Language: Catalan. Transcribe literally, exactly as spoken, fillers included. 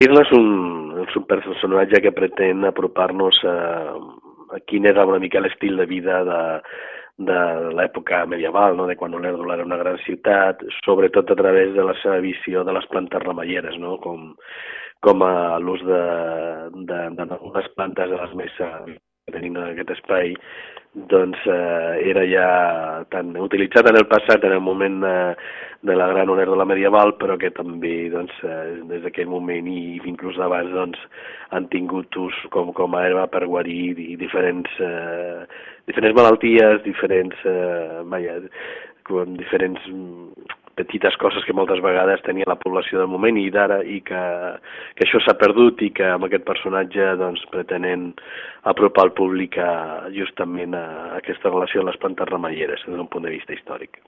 Irla és un, és un personatge que pretén apropar-nos a, a quin era una mica l'estil de vida de, de l'època medieval, no? De quan Olèrdola era una gran ciutat, sobretot a través de la seva visió de les plantes remeieres, no? com, com a l'ús de, de, de algunes plantes de les més que tenim en aquest espai, doncs eh, era ja tan utilitzat en el passat, en el moment eh, de la gran Olèrdola medieval, però que també doncs, eh, des d'aquell moment i inclús d'abans doncs, han tingut ús com, com a herba per guarir i diferents, eh, diferents malalties, diferents, eh, vaja, com diferents petites coses que moltes vegades tenia la població del moment i d'ara, i que, que això s'ha perdut i que amb aquest personatge doncs, pretenen apropar el públic a, justament a aquesta relació amb les plantes remeieres des d'un punt de vista històric.